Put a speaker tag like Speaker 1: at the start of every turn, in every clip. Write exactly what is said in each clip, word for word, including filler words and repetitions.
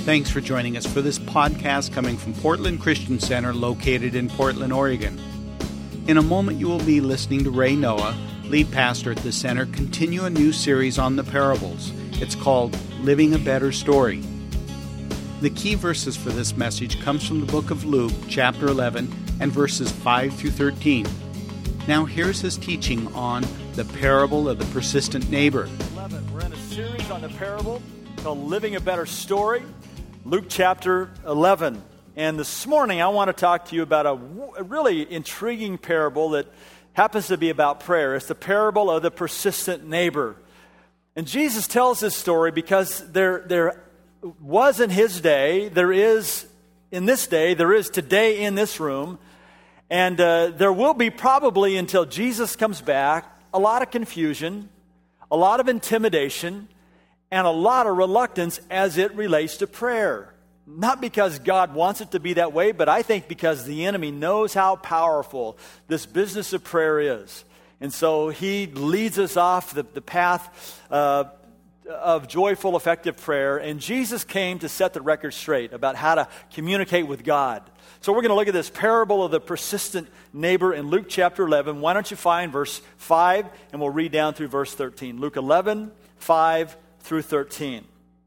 Speaker 1: Thanks for joining us for this podcast coming from Portland Christian Center located in Portland, Oregon. In a moment you will be listening to Ray Noah, lead pastor at the center, continue a new series on the parables. It's called Living a Better Story. The key verses for this message comes from the book of Luke, chapter eleven, and verses five through thirteen. Now here's his teaching on the parable of the persistent neighbor.
Speaker 2: eleven. We're in a series on the parable called Living a Better Story, Luke chapter eleven. And this morning I want to talk to you about a, a really intriguing parable that happens to be about prayer. It's the parable of the persistent neighbor. And Jesus tells this story because there, there was in his day, there is in this day, there is today in this room, and uh, there will be probably until Jesus comes back, a lot of confusion, a lot of intimidation, and a lot of reluctance as it relates to prayer. Not because God wants it to be that way, but I think because the enemy knows how powerful this business of prayer is. And so he leads us off the, the path uh, of joyful, effective prayer. And Jesus came to set the record straight about how to communicate with God. So we're going to look at this parable of the persistent neighbor in Luke chapter eleven. Why don't you find verse five, and we'll read down through verse thirteen. Luke eleven, five through thirteen.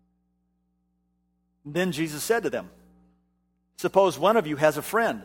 Speaker 2: Then Jesus said to them, "Suppose one of you has a friend,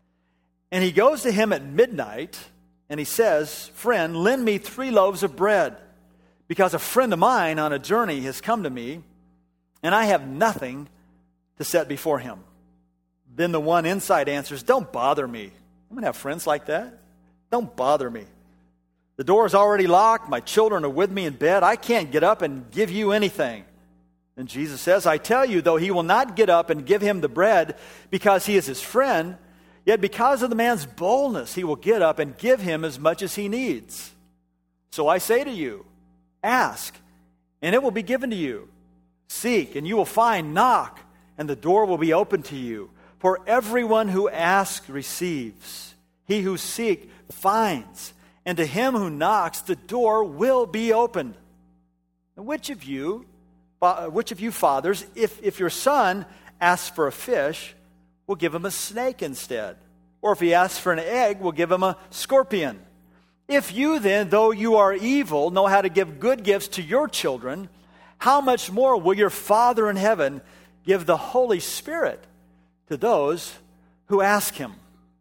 Speaker 2: and he goes to him at midnight, and he says, 'Friend, lend me three loaves of bread, because a friend of mine on a journey has come to me, and I have nothing to set before him.' Then the one inside answers, 'Don't bother me. I'm going to have friends like that. Don't bother me. The door is already locked. My children are with me in bed. I can't get up and give you anything.' And Jesus says, 'I tell you, though he will not get up and give him the bread because he is his friend, yet because of the man's boldness, he will get up and give him as much as he needs. So I say to you, ask, and it will be given to you. Seek, and you will find. Knock, and the door will be opened to you. For everyone who asks receives. He who seeks finds. And to him who knocks, the door will be opened. And which of you, which of you fathers, if, if your son asks for a fish, will give him a snake instead? Or if he asks for an egg, will give him a scorpion? If you then, though you are evil, know how to give good gifts to your children, how much more will your Father in heaven give the Holy Spirit to those who ask him?"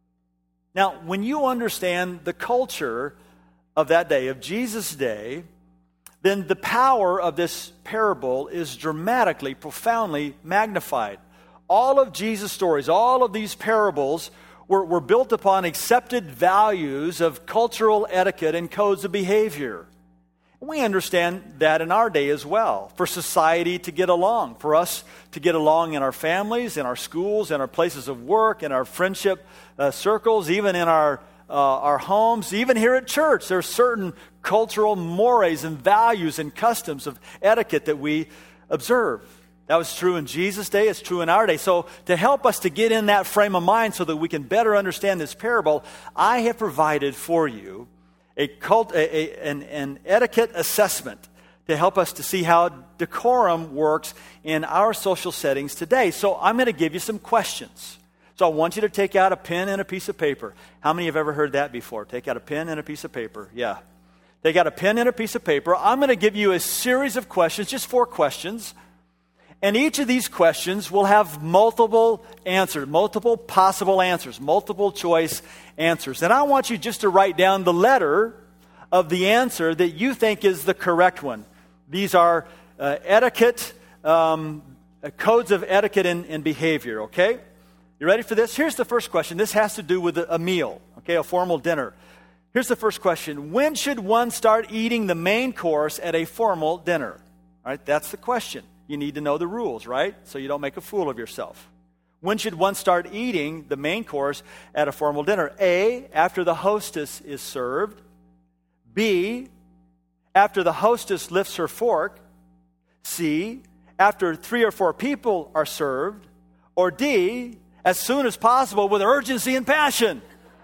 Speaker 2: Now, when you understand the culture of that day, of Jesus' day, then the power of this parable is dramatically, profoundly magnified. All of Jesus' stories, all of these parables were, were built upon accepted values of cultural etiquette and codes of behavior. We understand that in our day as well, for society to get along, for us to get along in our families, in our schools, in our places of work, in our friendship uh, circles, even in our uh, our homes, even here at church. There are certain cultural mores and values and customs of etiquette that we observe. That was true in Jesus' day. It's true in our day. So to help us to get in that frame of mind so that we can better understand this parable, I have provided for you A cult, a, a, an, an etiquette assessment to help us to see how decorum works in our social settings today. So I'm going to give you some questions. So I want you to take out a pen and a piece of paper. How many have ever heard that before? Take out a pen and a piece of paper. Yeah. Take out a pen and a piece of paper. I'm going to give you a series of questions, just four questions. And each of these questions will have multiple answers, multiple possible answers, multiple choice answers. And I want you just to write down the letter of the answer that you think is the correct one. These are uh, etiquette, um, uh, codes of etiquette and, and behavior, okay? You ready for this? Here's the first question. This has to do with a, a meal, okay, a formal dinner. Here's the first question. When should one start eating the main course at a formal dinner? All right, that's the question. You need to know the rules, right? So you don't make a fool of yourself. When should one start eating the main course at a formal dinner? A, after the hostess is served. B, after the hostess lifts her fork. C, after three or four people are served. Or D, as soon as possible with urgency and passion.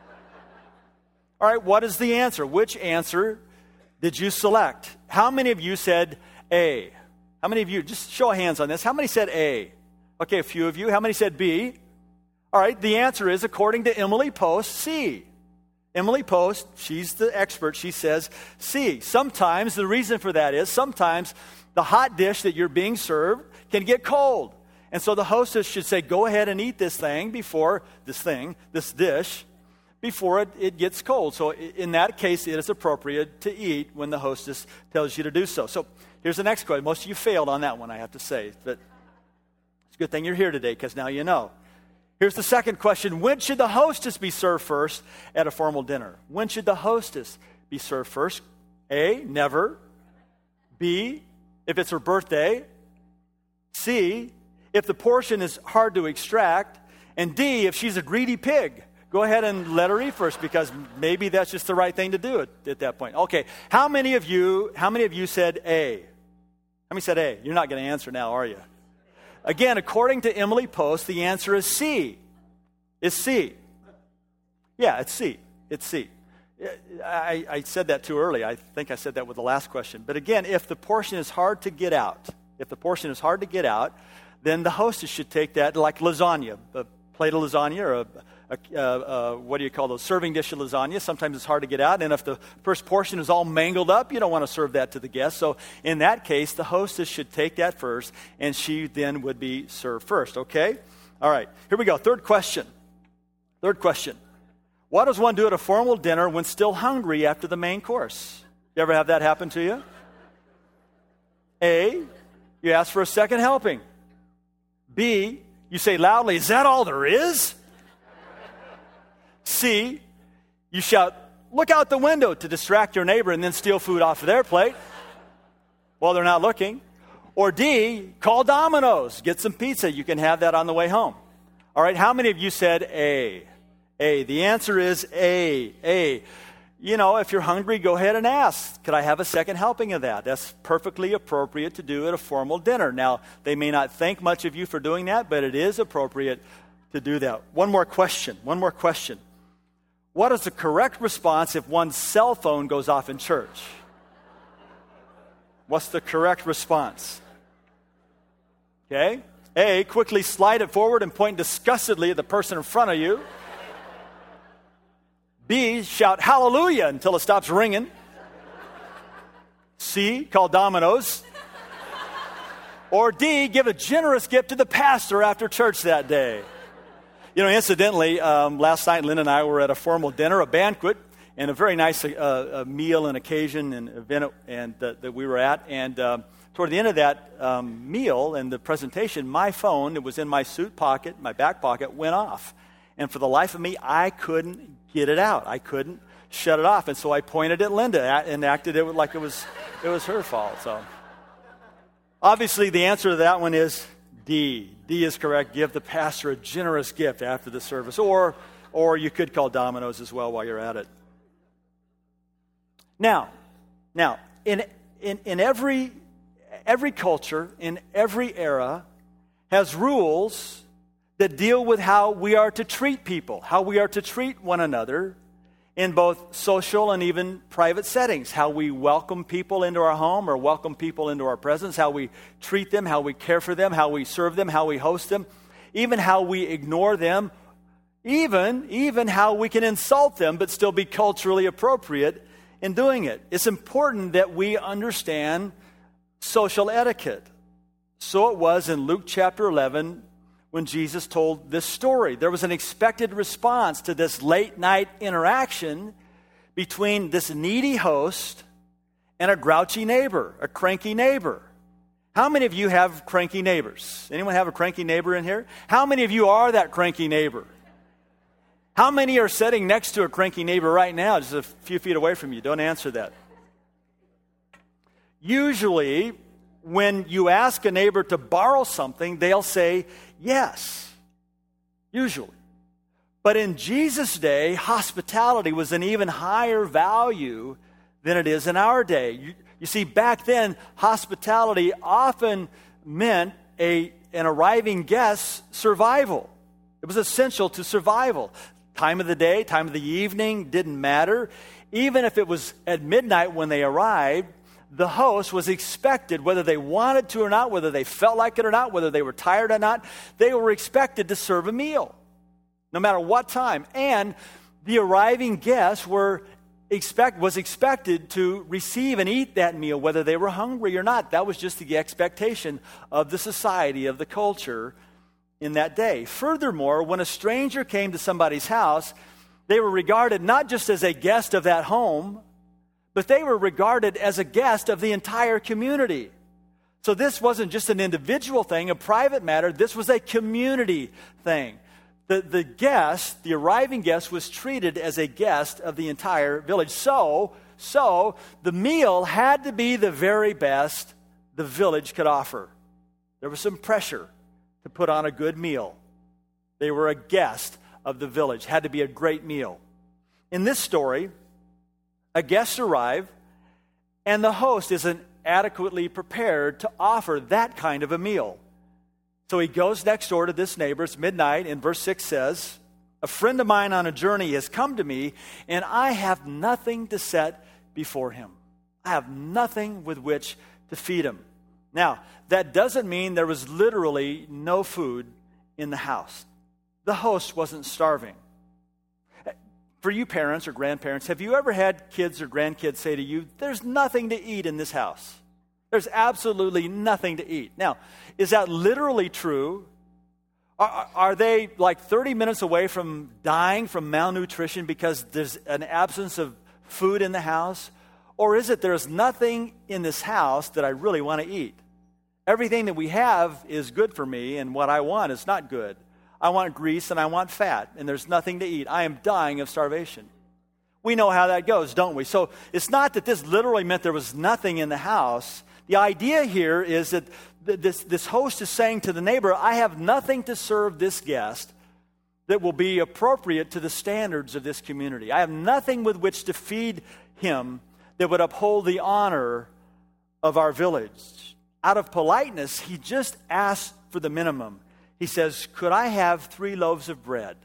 Speaker 2: All right, what is the answer? Which answer did you select? How many of you said A? How many of you, just show of hands on this, how many said A? Okay, a few of you. How many said B? All right, the answer is, according to Emily Post, C. Emily Post, she's the expert, she says C. Sometimes, the reason for that is, sometimes the hot dish that you're being served can get cold. And so the hostess should say, go ahead and eat this thing before, this thing, this dish, before it, it gets cold. So in that case, it is appropriate to eat when the hostess tells you to do so. So here's the next question. Most of you failed on that one, I have to say. But it's a good thing you're here today, because now you know. Here's the second question. When should the hostess be served first at a formal dinner? When should the hostess be served first? A, never. B, if it's her birthday. C, if the portion is hard to extract. And D, if she's a greedy pig. Go ahead and let her eat first, because maybe that's just the right thing to do at, at that point. Okay, how many of you, how many of you said A? How many said A? You're not going to answer now, are you? Again, according to Emily Post, the answer is C. It's C. Yeah, it's C. It's C. I, I said that too early. I think I said that with the last question. But again, if the portion is hard to get out, if the portion is hard to get out, then the hostess should take that like lasagna, a plate of lasagna or a, a, a, a what do you call those, serving dish of lasagna. Sometimes it's hard to get out, and if the first portion is all mangled up, you don't want to serve that to the guests. So in that case, the hostess should take that first, and she then would be served first, okay? All right, here we go. Third question. Third question. What does one do at a formal dinner when still hungry after the main course? You ever have that happen to you? A, you ask for a second helping. B, you say loudly, is that all there is? C, you shout, look out the window to distract your neighbor and then steal food off of their plate while they're not looking. Or D, call Domino's, get some pizza. You can have that on the way home. All right, how many of you said A? A. The answer is A. A. You know, if you're hungry, go ahead and ask, could I have a second helping of that? That's perfectly appropriate to do at a formal dinner. Now, they may not think much of you for doing that, but it is appropriate to do that. One more question. One more question. What is the correct response if one's cell phone goes off in church? What's the correct response? Okay. A, quickly slide it forward and point disgustedly at the person in front of you. B, shout hallelujah until it stops ringing. C, call Domino's. Or D, give a generous gift to the pastor after church that day. You know, incidentally, um, last night Lynn and I were at a formal dinner, a banquet, and a very nice uh, a meal and occasion and event and uh, that we were at. And um, toward the end of that um, meal and the presentation, my phone that was in my suit pocket, my back pocket, went off. And for the life of me, I couldn't get it out. I couldn't shut it off. And so I pointed at Linda and acted it like it was it was her fault. So obviously the answer to that one is D. D is correct. Give the pastor a generous gift after the service. Or or you could call Domino's as well while you're at it. Now, now in in, in every every culture, in every era, has rules that deal with how we are to treat people, how we are to treat one another in both social and even private settings, how we welcome people into our home or welcome people into our presence, how we treat them, how we care for them, how we serve them, how we host them, even how we ignore them, even, even how we can insult them but still be culturally appropriate in doing it. It's important that we understand social etiquette. So it was in Luke chapter eleven, when Jesus told this story. There was an expected response to this late night interaction between this needy host and a grouchy neighbor, a cranky neighbor. How many of you have cranky neighbors? Anyone have a cranky neighbor in here? How many of you are that cranky neighbor? How many are sitting next to a cranky neighbor right now, just a few feet away from you? Don't answer that. Usually, when you ask a neighbor to borrow something, they'll say yes, usually. But in Jesus' day, hospitality was an even higher value than it is in our day. You, you see, back then, hospitality often meant a, an arriving guest's survival. It was essential to survival. Time of the day, time of the evening, didn't matter. Even if it was at midnight when they arrived, the host was expected, whether they wanted to or not, whether they felt like it or not, whether they were tired or not, they were expected to serve a meal, no matter what time. And the arriving guests were expect was expected to receive and eat that meal, whether they were hungry or not. That was just the expectation of the society, of the culture in that day. Furthermore, when a stranger came to somebody's house, they were regarded not just as a guest of that home, but they were regarded as a guest of the entire community. So this wasn't just an individual thing, a private matter. This was a community thing. The, the guest, the arriving guest, was treated as a guest of the entire village. So, so the meal had to be the very best the village could offer. There was some pressure to put on a good meal. They were a guest of the village. Had to be a great meal. In this story, a guest arrived, and the host isn't adequately prepared to offer that kind of a meal. So he goes next door to this neighbor. It's midnight, and verse six says, "A friend of mine on a journey has come to me, and I have nothing to set before him." I have nothing with which to feed him. Now, that doesn't mean there was literally no food in the house. The host wasn't starving. For you parents or grandparents, have you ever had kids or grandkids say to you, "There's nothing to eat in this house"? There's absolutely nothing to eat. Now, is that literally true? Are, are they like thirty minutes away from dying from malnutrition because there's an absence of food in the house? Or is it there's nothing in this house that I really want to eat? Everything that we have is good for me, and what I want is not good. I want grease and I want fat, and there's nothing to eat. I am dying of starvation. We know how that goes, don't we? So it's not that this literally meant there was nothing in the house. The idea here is that this, this host is saying to the neighbor, I have nothing to serve this guest that will be appropriate to the standards of this community. I have nothing with which to feed him that would uphold the honor of our village. Out of politeness, he just asks for the minimum. He says, could I have three loaves of bread?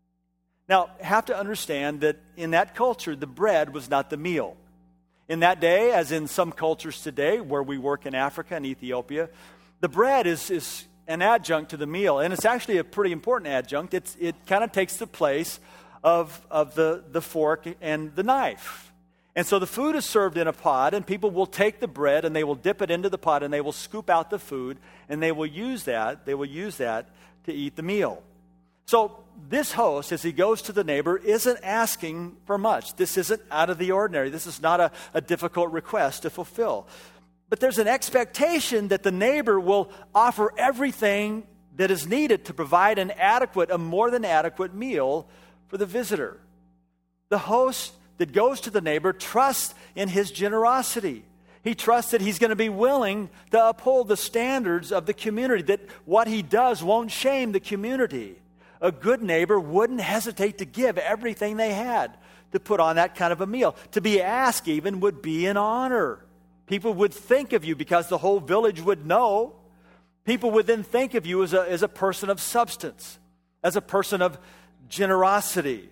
Speaker 2: Now, have to understand that in that culture, the bread was not the meal. In that day, as in some cultures today, where we work in Africa and Ethiopia, the bread is, is an adjunct to the meal. And it's actually a pretty important adjunct. It's, it kind of takes the place of, of the, the fork and the knife. And so the food is served in a pot, and people will take the bread and they will dip it into the pot, and they will scoop out the food, and they will use that, they will use that to eat the meal. So this host, as he goes to the neighbor, isn't asking for much. This isn't out of the ordinary. This is not a, a difficult request to fulfill. But there's an expectation that the neighbor will offer everything that is needed to provide an adequate, a more than adequate meal for the visitor. The host that goes to the neighbor trusts in his generosity. He trusts that he's going to be willing to uphold the standards of the community, that what he does won't shame the community. A good neighbor wouldn't hesitate to give everything they had to put on that kind of a meal. To be asked even would be an honor. People would think of you because the whole village would know. People would then think of you as a, as a person of substance, as a person of generosity.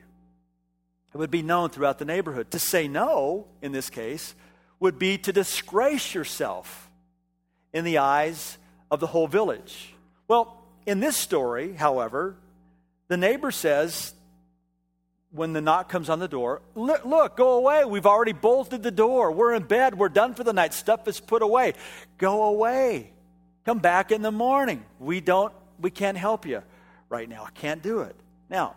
Speaker 2: It would be known throughout the neighborhood. To say no, in this case, would be to disgrace yourself in the eyes of the whole village. Well, in this story, however, the neighbor says, when the knock comes on the door, look, look, go away. We've already bolted the door. We're in bed. We're done for the night. Stuff is put away. Go away. Come back in the morning. We don't, we can't help you right now. I can't do it. Now,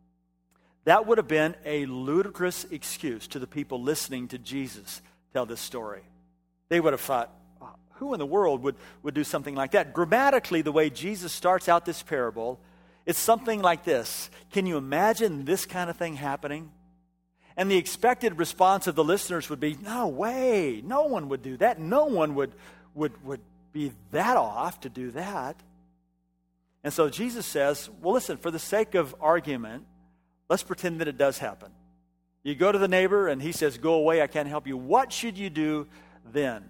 Speaker 2: that would have been a ludicrous excuse to the people listening to Jesus tell this story. They would have thought, oh, who in the world would, would do something like that? Grammatically, the way Jesus starts out this parable, it's something like this. Can you imagine this kind of thing happening? And the expected response of the listeners would be, no way, no one would do that. No one would, would, would be that off to do that. And so Jesus says, well, listen, for the sake of argument, let's pretend that it does happen. You go to the neighbor and he says, go away, I can't help you. What should you do then?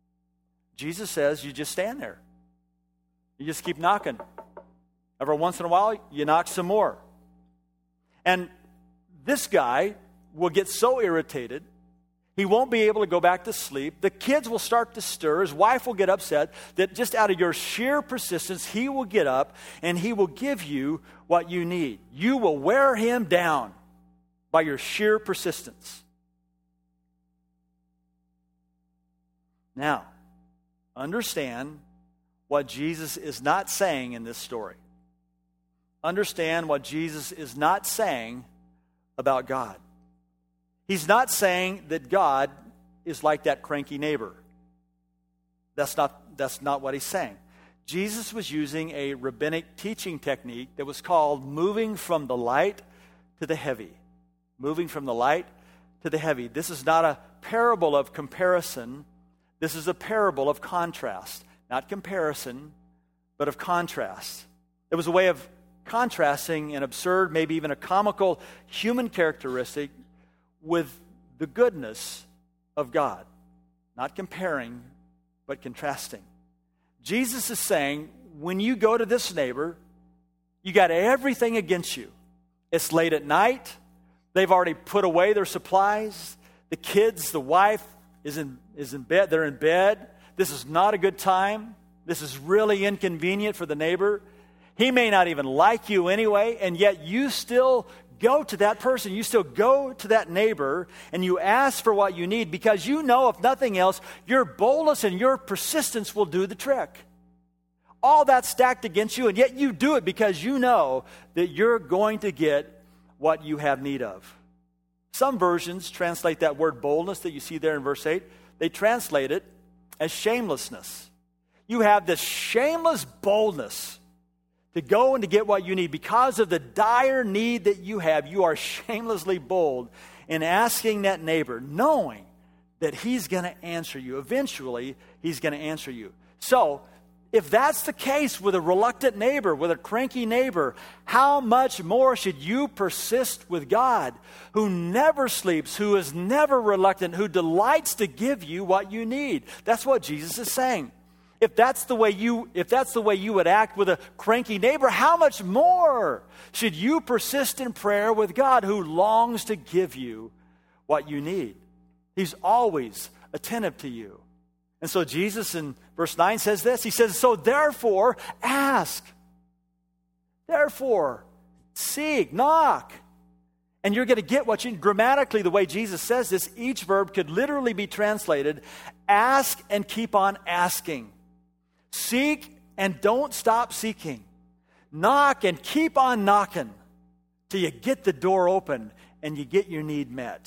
Speaker 2: Jesus says, you just stand there. You just keep knocking. Every once in a while, you knock some more. And this guy will get so irritated, He won't be able to go back to sleep. The kids will start to stir. His wife will get upset that just out of your sheer persistence, he will get up and he will give you what you need. You will wear him down by your sheer persistence. Now, understand what Jesus is not saying in this story. Understand what Jesus is not saying about God. He's not saying that God is like that cranky neighbor. That's not, that's not what he's saying. Jesus was using a rabbinic teaching technique that was called moving from the light to the heavy. Moving from the light to the heavy. This is not a parable of comparison. This is a parable of contrast. Not comparison, but of contrast. It was a way of contrasting an absurd, maybe even a comical human characteristic with the goodness of God. Not comparing, but contrasting. Jesus is saying, when you go to this neighbor, you got everything against you. It's late at night. They've already put away their supplies. The kids, the wife is in, is in bed. They're in bed. This is not a good time. This is really inconvenient for the neighbor. He may not even like you anyway, and yet you still go to that person. You still go to that neighbor, and you ask for what you need because you know, if nothing else, your boldness and your persistence will do the trick. All that's stacked against you, and yet you do it because you know that you're going to get what you have need of. Some versions translate that word boldness that you see there in verse eight, they translate it as shamelessness. You have this shameless boldness to go and to get what you need. Because of the dire need that you have, you are shamelessly bold in asking that neighbor, knowing that he's going to answer you. Eventually, he's going to answer you. So, if that's the case with a reluctant neighbor, with a cranky neighbor, how much more should you persist with God, who never sleeps, who is never reluctant, who delights to give you what you need? That's what Jesus is saying. If that's the way you, if that's the way you would act with a cranky neighbor, how much more should you persist in prayer with God, who longs to give you what you need? He's always attentive to you. And so Jesus in verse nine says this. He says, so therefore, ask. Therefore, seek, knock. And you're going to get what you need. Grammatically, the way Jesus says this, each verb could literally be translated, ask and keep on asking. Seek and don't stop seeking. Knock and keep on knocking till you get the door open and you get your need met.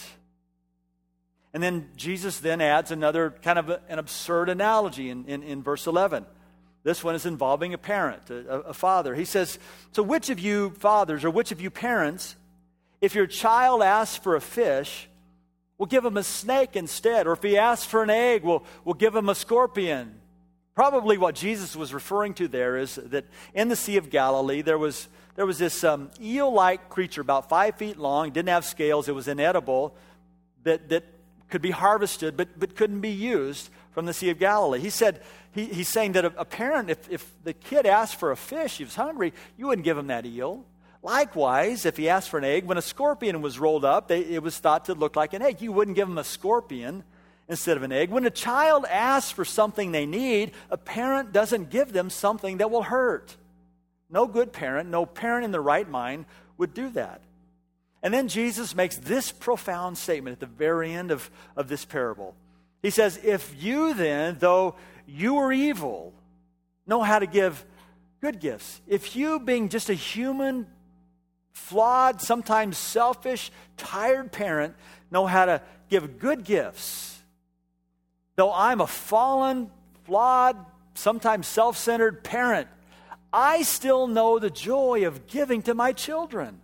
Speaker 2: And then Jesus then adds another kind of a, an absurd analogy in, in, in verse eleven. This one is involving a parent, a, a father. He says, so which of you fathers or which of you parents, if your child asks for a fish, will give him a snake instead? Or if he asks for an egg, we'll, we'll give him a scorpion? Probably what Jesus was referring to there is that in the Sea of Galilee, there was, there was this um, eel-like creature about five feet long, didn't have scales, it was inedible, that, that could be harvested but, but couldn't be used from the Sea of Galilee. He said, he, he's saying that a, a parent, if, if the kid asked for a fish, he was hungry, you wouldn't give him that eel. Likewise, if he asked for an egg, when a scorpion was rolled up, they, it was thought to look like an egg. You wouldn't give him a scorpion instead of an egg. When a child asks for something they need, a parent doesn't give them something that will hurt. No good parent, no parent in their right mind would do that. And then Jesus makes this profound statement at the very end of, of this parable. He says, if you then, though you are evil, know how to give good gifts. If you, being just a human, flawed, sometimes selfish, tired parent, know how to give good gifts, though I'm a fallen, flawed, sometimes self-centered parent, I still know the joy of giving to my children.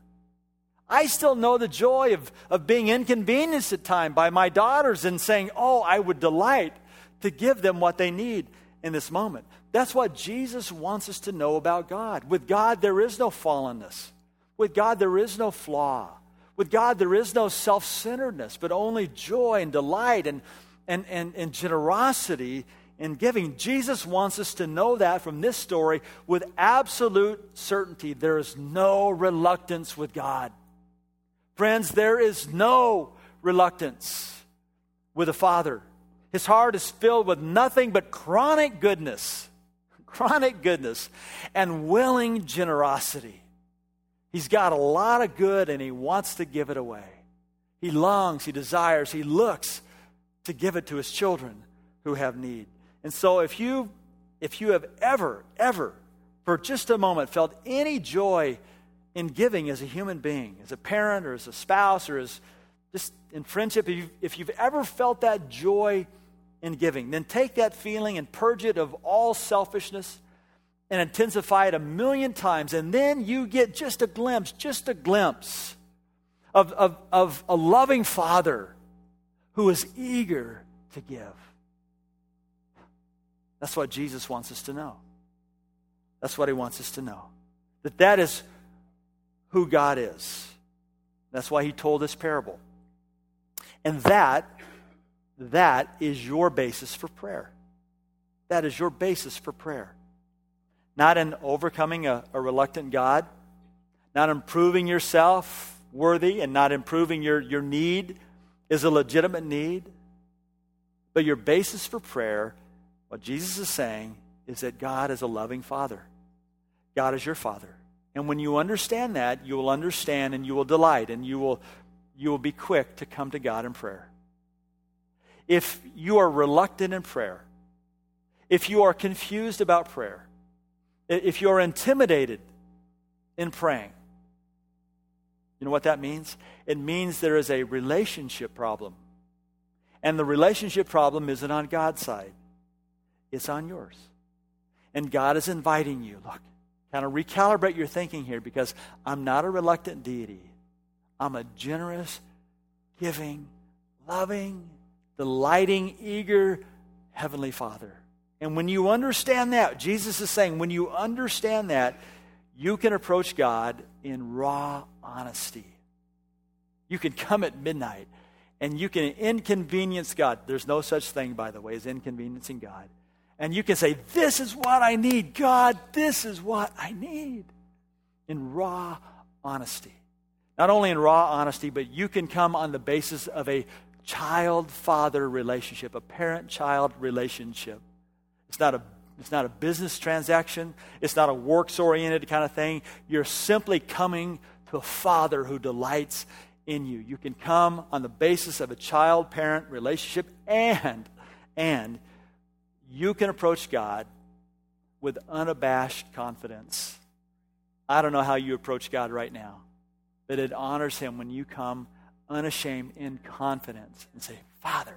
Speaker 2: I still know the joy of, of being inconvenienced at times by my daughters and saying, oh, I would delight to give them what they need in this moment. That's what Jesus wants us to know about God. With God, there is no fallenness. With God, there is no flaw. With God, there is no self-centeredness, but only joy and delight and, and, and, and generosity in giving. Jesus wants us to know that from this story with absolute certainty. There is no reluctance with God. Friends, there is no reluctance with a father. His heart is filled with nothing but chronic goodness, chronic goodness, and willing generosity. He's got a lot of good and he wants to give it away. He longs, he desires, he looks to give it to his children who have need. And so if you, if you have ever, ever, for just a moment, felt any joy in giving as a human being, as a parent or as a spouse or as just in friendship, if you've, if you've ever felt that joy in giving, then take that feeling and purge it of all selfishness and intensify it a million times, and then you get just a glimpse, just a glimpse of, of, of a loving Father who is eager to give. That's what Jesus wants us to know. That's what he wants us to know. That that is who God is. That's why he told this parable. And that, that is your basis for prayer. That is your basis for prayer. Not in overcoming a, a reluctant God, not in proving yourself worthy and not in proving your, your need is a legitimate need. But your basis for prayer, what Jesus is saying, is that God is a loving Father. God is your Father. And when you understand that, you will understand and you will delight and you will, you will be quick to come to God in prayer. If you are reluctant in prayer, if you are confused about prayer, if you are intimidated in praying, you know what that means? It means there is a relationship problem. And the relationship problem isn't on God's side. It's on yours. And God is inviting you, look, kind of recalibrate your thinking here, because I'm not a reluctant deity. I'm a generous, giving, loving, delighting, eager Heavenly Father. And when you understand that, Jesus is saying, when you understand that, you can approach God in raw honesty. You can come at midnight and you can inconvenience God. There's no such thing, by the way, as inconveniencing God. And you can say, this is what I need, God, this is what I need. In raw honesty. Not only in raw honesty, but you can come on the basis of a child-father relationship, a parent-child relationship. It's not a it's not a business transaction. It's not a works-oriented kind of thing. You're simply coming to a Father who delights in you. You can come on the basis of a child-parent relationship, and and you can approach God with unabashed confidence. I don't know how you approach God right now, but it honors him when you come unashamed in confidence and say, Father,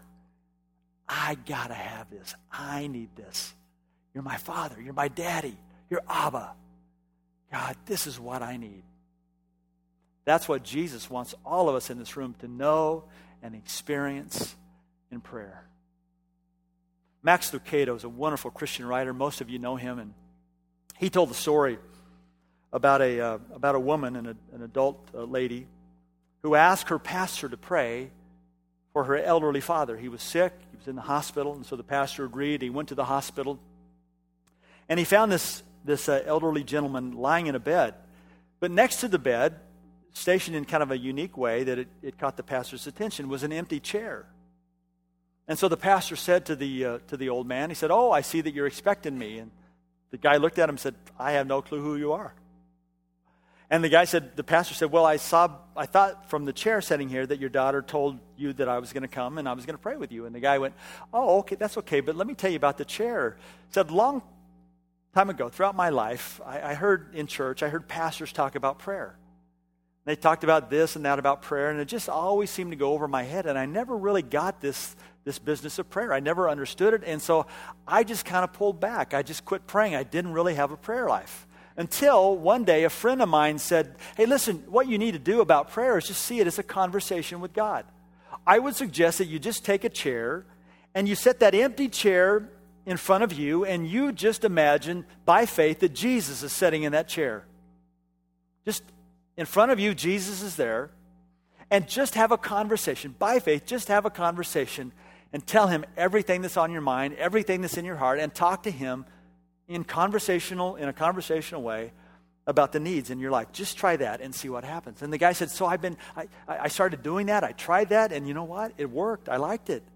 Speaker 2: I gotta have this. I need this. You're my Father. You're my daddy. You're Abba. God, this is what I need. That's what Jesus wants all of us in this room to know and experience in prayer. Max Lucado is a wonderful Christian writer. Most of you know him, and he told the story about a uh, about a woman, and a, an adult uh, lady, who asked her pastor to pray for her elderly father. He was sick. He was in the hospital, and so the pastor agreed. He went to the hospital, and he found this this uh, elderly gentleman lying in a bed. But next to the bed, stationed in kind of a unique way that it, it caught the pastor's attention, was an empty chair. And so the pastor said to the uh, to the old man, he said, "Oh, I see that you're expecting me." And the guy looked at him and said, "I have no clue who you are." And the guy said, the pastor said, "Well, I saw, I thought from the chair sitting here that your daughter told you that I was going to come and I was going to pray with you." And the guy went, "Oh, okay, that's okay, but let me tell you about the chair." He said, long time ago, throughout my life, I, I heard in church, I heard pastors talk about prayer. They talked about this and that about prayer, and it just always seemed to go over my head, and I never really got this, this business of prayer. I never understood it, and so I just kind of pulled back. I just quit praying. I didn't really have a prayer life. Until one day a friend of mine said, "Hey, listen, what you need to do about prayer is just see it as a conversation with God. I would suggest that you just take a chair and you set that empty chair in front of you and you just imagine by faith that Jesus is sitting in that chair. Just in front of you, Jesus is there, and just have a conversation. By faith, just have a conversation and tell him everything that's on your mind, everything that's in your heart, and talk to him in conversational, in a conversational way about the needs in your life. Just try that and see what happens." And the guy said, "So I've been, I, I started doing that. I tried that, and you know what? It worked. I liked it.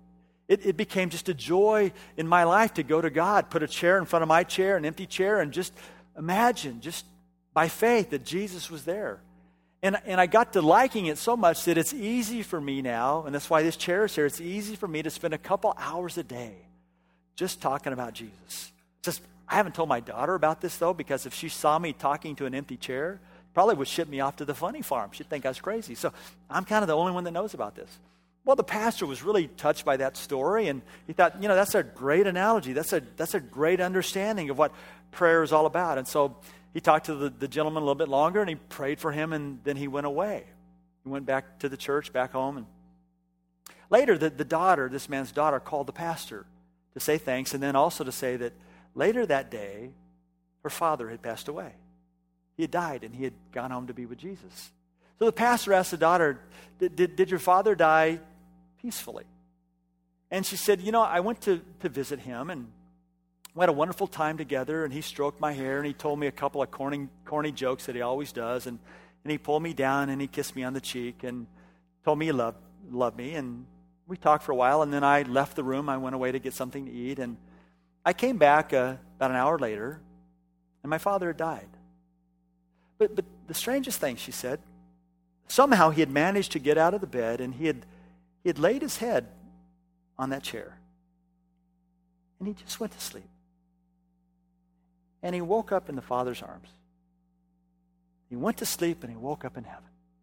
Speaker 2: It, it became just a joy in my life to go to God, put a chair in front of my chair, an empty chair, and just imagine, just by faith, that Jesus was there. And, and I got to liking it so much that it's easy for me now, and that's why this chair is here, it's easy for me to spend a couple hours a day just talking about Jesus. Just, I haven't told my daughter about this, though, because if she saw me talking to an empty chair, probably would ship me off to the funny farm. She'd think I was crazy. So I'm kind of the only one that knows about this. Well, the pastor was really touched by that story, and he thought, you know, that's a great analogy. That's a that's a great understanding of what prayer is all about. And so he talked to the, the gentleman a little bit longer, and he prayed for him, and then he went away. He went back to the church, back home. And later, the, the daughter, this man's daughter, called the pastor to say thanks, and then also to say that later that day, her father had passed away. He had died, and he had gone home to be with Jesus. So the pastor asked the daughter, did, did, did your father die peacefully? And she said, you know, I went to, to visit him, and we had a wonderful time together, and he stroked my hair, and he told me a couple of corny, corny jokes that he always does, and, and he pulled me down, and he kissed me on the cheek, and told me he loved, loved me, and we talked for a while, and then I left the room. I went away to get something to eat, and I came back uh, about an hour later, and my father had died. But, but the strangest thing, she said, somehow he had managed to get out of the bed, and he had, he had laid his head on that chair, and he just went to sleep. And he woke up in the Father's arms. He went to sleep, and he woke up in heaven.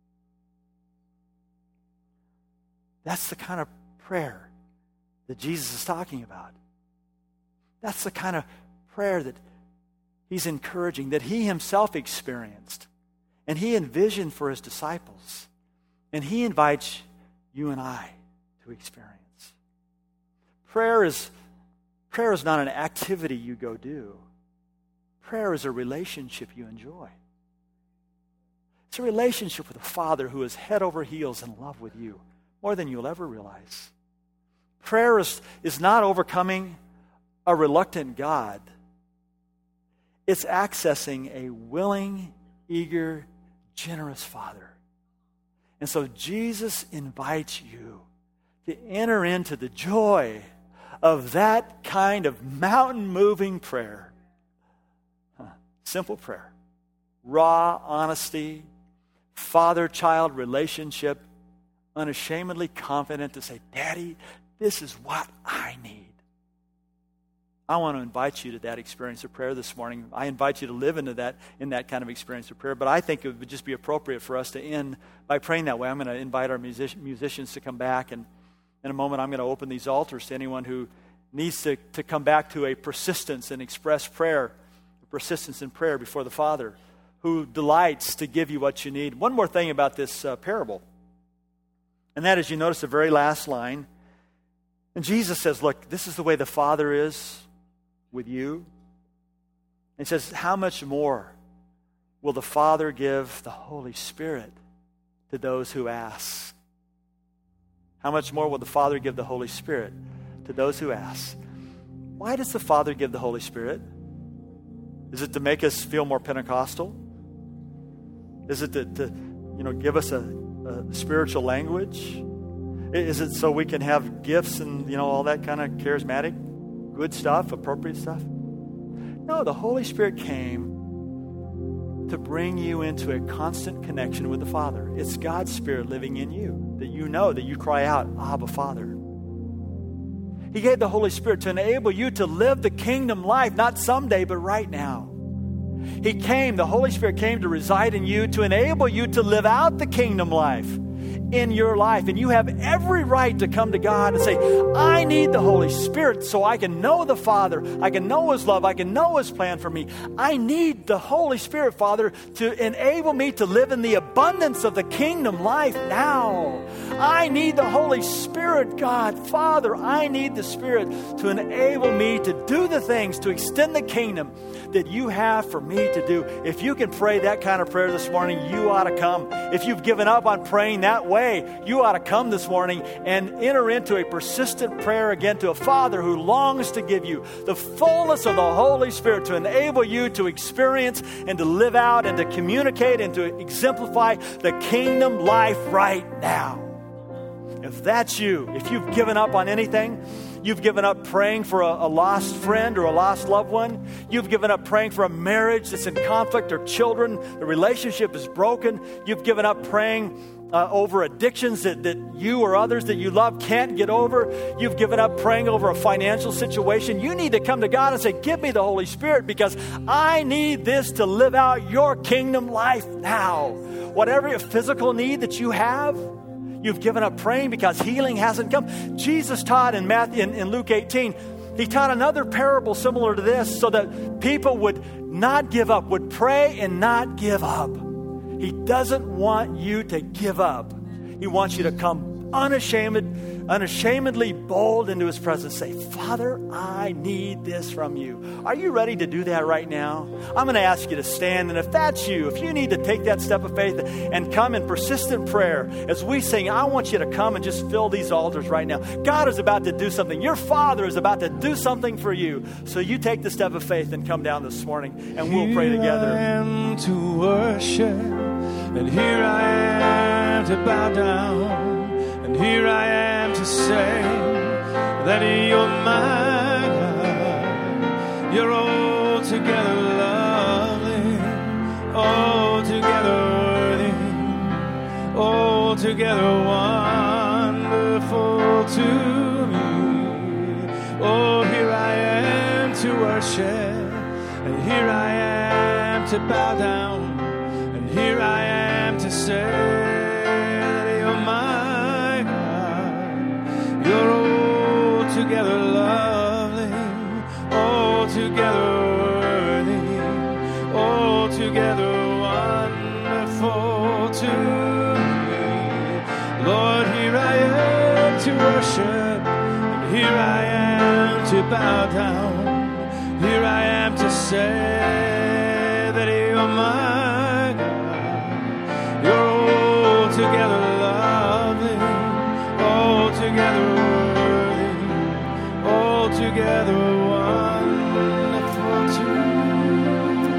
Speaker 2: That's the kind of prayer that Jesus is talking about. That's the kind of prayer that he's encouraging, that he himself experienced, and he envisioned for his disciples, and he invites you and I to experience. Prayer is, prayer is not an activity you go do. Prayer is a relationship you enjoy. It's a relationship with a Father who is head over heels in love with you, more than you'll ever realize. Prayer is, is not overcoming a reluctant God. It's accessing a willing, eager, generous Father. And so Jesus invites you to enter into the joy of that kind of mountain-moving prayer. Huh. Simple prayer. Raw honesty, father-child relationship, unashamedly confident to say, Daddy, this is what I need. I want to invite you to that experience of prayer this morning. I invite you to live into that, in that kind of experience of prayer. But I think it would just be appropriate for us to end by praying that way. I'm going to invite our music- musicians to come back, and in a moment I'm going to open these altars to anyone who needs to, to come back to a persistence and express prayer, a persistence in prayer before the Father, who delights to give you what you need. One more thing about this uh, parable, and that is, you notice the very last line, and Jesus says, look, this is the way the Father is with you. And he says, how much more will the Father give the Holy Spirit to those who ask? How much more will the Father give the Holy Spirit to those who ask? Why does the Father give the Holy Spirit? Is it to make us feel more Pentecostal? Is it to, to you know, give us a, a spiritual language? Is it so we can have gifts and, you know, all that kind of charismatic, good stuff, appropriate stuff? No, the Holy Spirit came to bring you into a constant connection with the Father. It's God's Spirit living in you, that you know, that you cry out, Abba, Father. He gave the Holy Spirit to enable you to live the kingdom life, not someday, but right now. He came, the Holy Spirit came to reside in you to enable you to live out the kingdom life in your life. And you have every right to come to God and say, I need the Holy Spirit so I can know the Father. I can know His love. I can know His plan for me. I need the Holy Spirit, Father, to enable me to live in the abundance of the kingdom life now. I need the Holy Spirit, God. Father, I need the Spirit to enable me to do the things, to extend the kingdom that you have for me to do. If you can pray that kind of prayer this morning, you ought to come. If you've given up on praying that way, you ought to come this morning and enter into a persistent prayer again to a Father who longs to give you the fullness of the Holy Spirit to enable you to experience and to live out and to communicate and to exemplify the kingdom life right now. If that's you, if you've given up on anything, you've given up praying for a, a lost friend or a lost loved one, you've given up praying for a marriage that's in conflict or children, the relationship is broken, you've given up praying Uh, over addictions that, that you or others that you love can't get over. You've given up praying over a financial situation. You need to come to God and say, give me the Holy Spirit because I need this to live out your kingdom life now. Whatever physical need that you have, you've given up praying because healing hasn't come. Jesus taught in, Matthew, in, in Luke eighteen, he taught another parable similar to this so that people would not give up, would pray and not give up. He doesn't want you to give up. He wants you to come unashamed, unashamedly bold into his presence. Say, Father, I need this from you. Are you ready to do that right now? I'm going to ask you to stand. And if that's you, if you need to take that step of faith and come in persistent prayer, as we sing, I want you to come and just fill these altars right now. God is about to do something. Your Father is about to do something for you. So you take the step of faith and come down this morning and we'll pray together.
Speaker 3: Here I am to worship, and here I am to bow down. And here I am to say that you're my God. You're altogether lovely, altogether worthy, altogether wonderful to me. Oh, here I am to worship, and here I am to bow down, and here I am to say, altogether lovely, altogether worthy, altogether wonderful to me. Lord, here I am to worship, and here I am to bow down. Here I am to say that you're my God. You're altogether lovely, altogether together wonderful to me.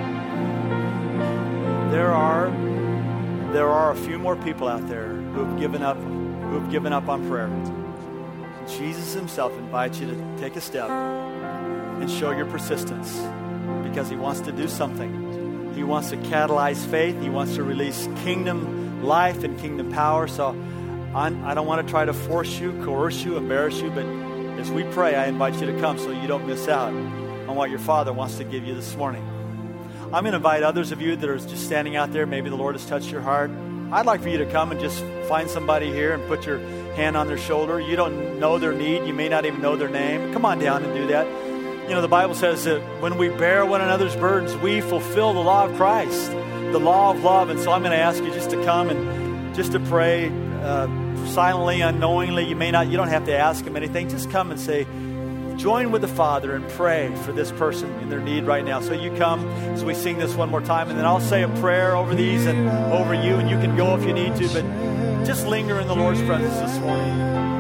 Speaker 2: There are there are a few more people out there who have given up who have given up on prayer. Jesus himself invites you to take a step and show your persistence because he wants to do something. He wants to catalyze faith. He wants to release kingdom life and kingdom power. So I'm, I don't want to try to force you, coerce you, embarrass you, but as we pray, I invite you to come so you don't miss out on what your Father wants to give you this morning. I'm going to invite others of you that are just standing out there. Maybe the Lord has touched your heart. I'd like for you to come and just find somebody here and put your hand on their shoulder. You don't know their need. You may not even know their name. Come on down and do that. You know, the Bible says that when we bear one another's burdens, we fulfill the law of Christ, the law of love. And so I'm going to ask you just to come and just to pray uh, silently, unknowingly. You may not, you don't have to ask him anything. Just come and say, join with the Father and pray for this person in their need right now. So you come as we sing this one more time, and then I'll say a prayer over these and over you, and you can go if you need to, but just linger in the Lord's presence this morning.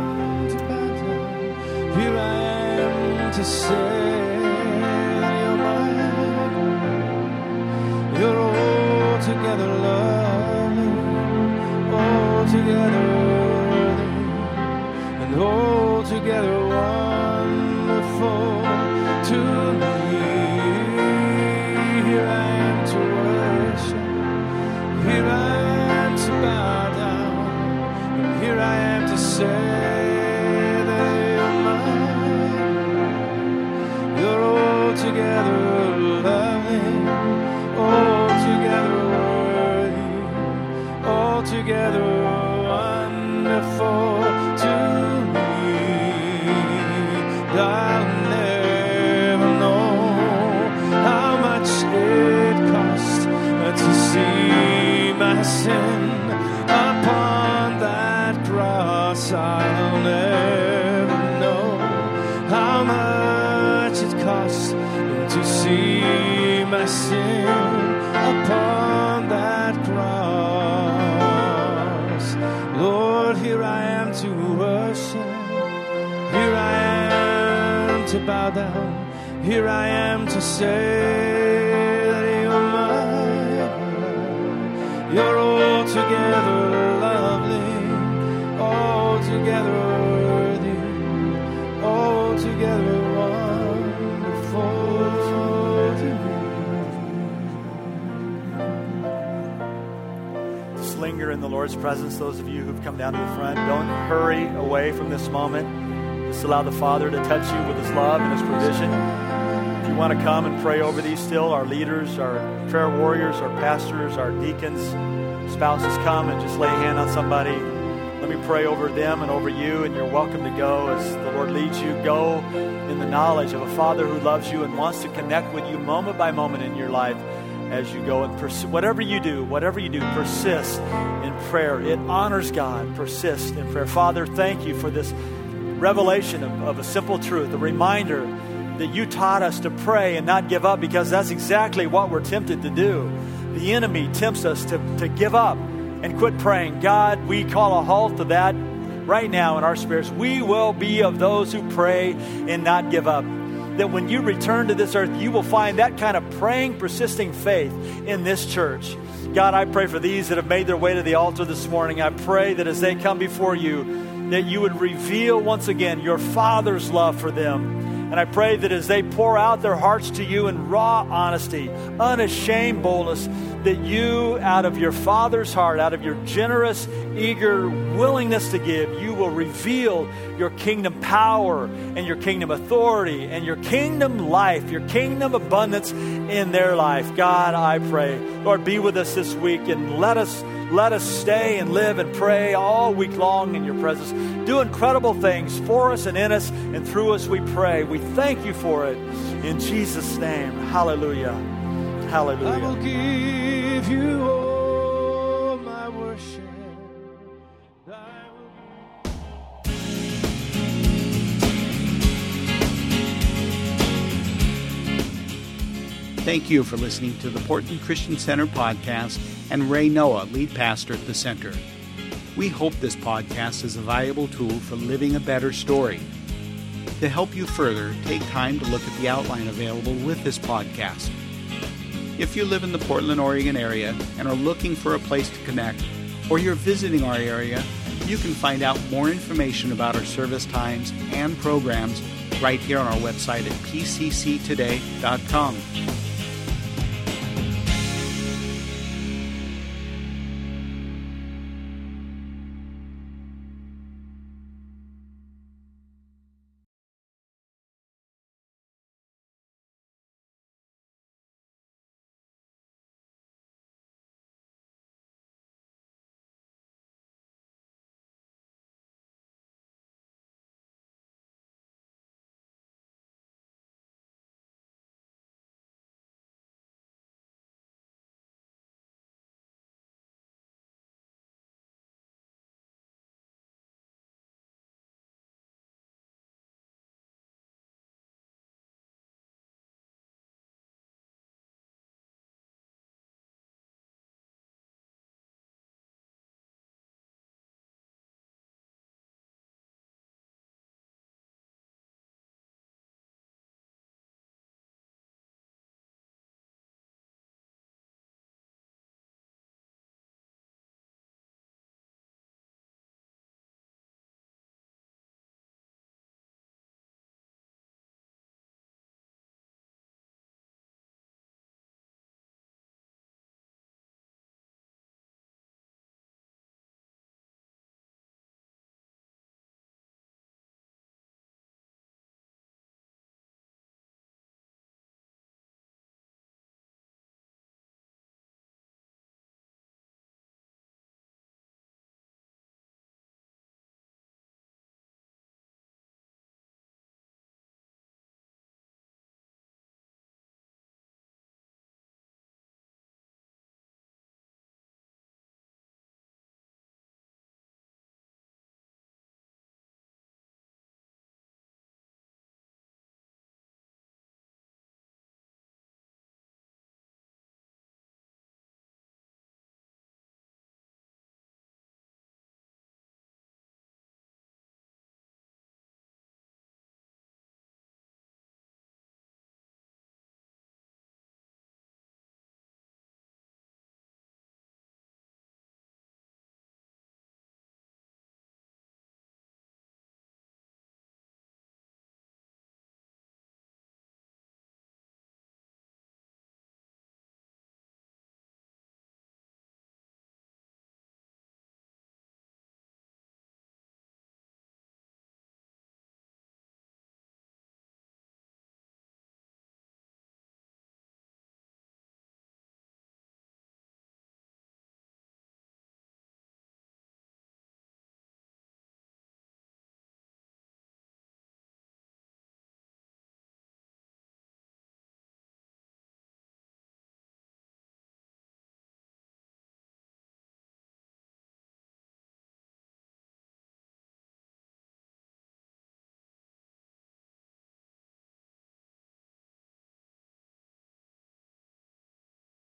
Speaker 3: Here I am to say you're mine. You're altogether lovely, altogether altogether wonderful to me. Here I am to worship, here I am to bow down, and here I am to say that you're mine. You're altogether lovely, altogether worthy, altogether wonderful to me. I'll never know how much it cost to see my sin upon that cross. I'll never know how much it cost to see my sin upon that cross. Lord, here I am to worship. Here I am to bow down. Here I am to say that you're mine. You're altogether lovely, altogether worthy, altogether wonderful to me.
Speaker 2: Just linger in the Lord's presence. Those of you who've come down to the front, don't hurry away from this moment. Just allow the Father to touch you with His love and His provision. If you want to come and pray over these still, our leaders, our prayer warriors, our pastors, our deacons, spouses, come and just lay a hand on somebody. Let me pray over them and over you, and you're welcome to go as the Lord leads you. Go in the knowledge of a Father who loves you and wants to connect with you moment by moment in your life as you go and pursue. Whatever you do, whatever you do, persist in prayer. It honors God. Persist in prayer. Father, thank you for this revelation of, of a simple truth, a reminder that you taught us to pray and not give up, because that's exactly what we're tempted to do. The enemy tempts us to, to give up and quit praying. God, we call a halt to that right now in our spirits. We will be of those who pray and not give up. That when you return to this earth, you will find that kind of praying, persisting faith in this church. God, I pray for these that have made their way to the altar this morning. I pray that as they come before you, that you would reveal once again your Father's love for them. And I pray that as they pour out their hearts to you in raw honesty, unashamed boldness, that you, out of your Father's heart, out of your generous, eager willingness to give, you will reveal your kingdom power and your kingdom authority and your kingdom life, your kingdom abundance in their life. God, I pray, Lord, be with us this week and let us Let us stay and live and pray all week long in your presence. Do incredible things for us and in us and through us, we pray. We thank you for it. In Jesus' name, hallelujah. Hallelujah.
Speaker 3: I will give you all my worship. I will...
Speaker 1: Thank you for listening to the Portland Christian Center podcast and Ray Noah, lead pastor at the center. We hope this podcast is a valuable tool for living a better story. To help you further, take time to look at the outline available with this podcast. If you live in the Portland, Oregon area and are looking for a place to connect, or you're visiting our area, you can find out more information about our service times and programs right here on our website at p c c today dot com.